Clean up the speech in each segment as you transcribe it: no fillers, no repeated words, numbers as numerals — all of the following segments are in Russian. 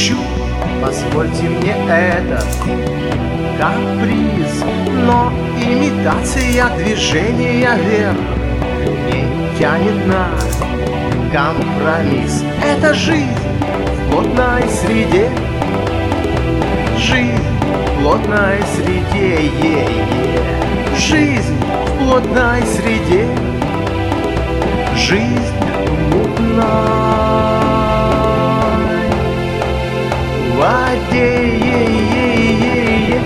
хочу, позвольте мне этот каприз, но имитация движения вверх не тянет на компромисс. Это жизнь в плотной среде, жизнь в плотной среде, жизнь в плотной среде, жизнь в мутной воде.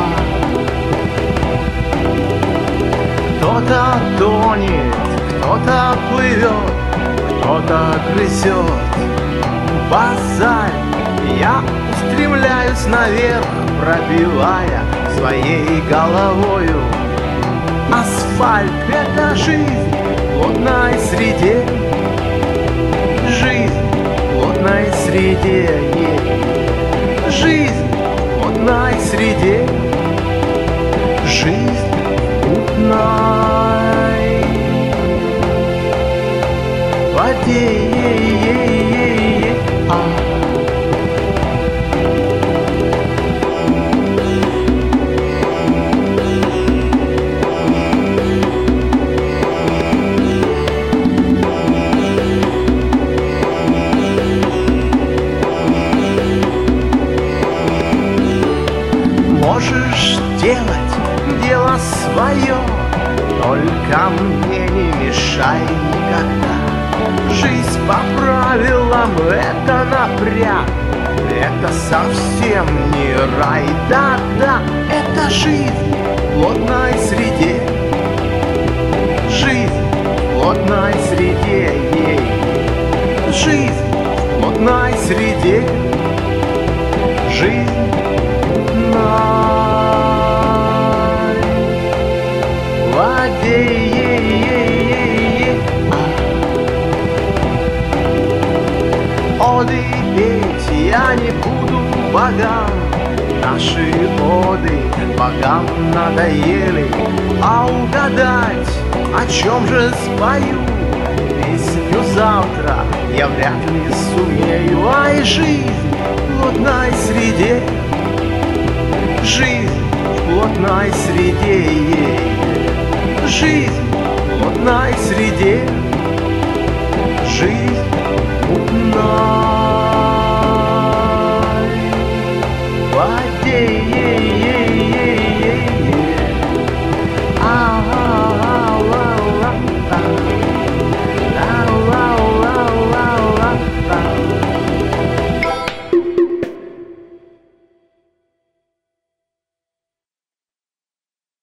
Кто-то тонет, кто-то плывет, кто-то грызет базаль. Я устремляюсь наверх, пробивая своей головою асфальт. Это жизнь в плотной среде, жизнь в плотной среде, жизнь в плотной среде, жизнь в мутной воде. Можешь делать дело свое, только мне не мешай никогда. Жизнь по правилам — это напряг, это совсем не рай. Да-да, это жизнь в плотной среде, жизнь в плотной среде, жизнь в плотной среде, жизнь воде. Оды петь я не буду богам, наши оды богам надоели. А угадать, о чем же спою песню завтра, я вряд ли сумею. Ай, жизнь в плотной среде, жизнь в плотной среде, жизнь в плотной среде, жизнь в мутной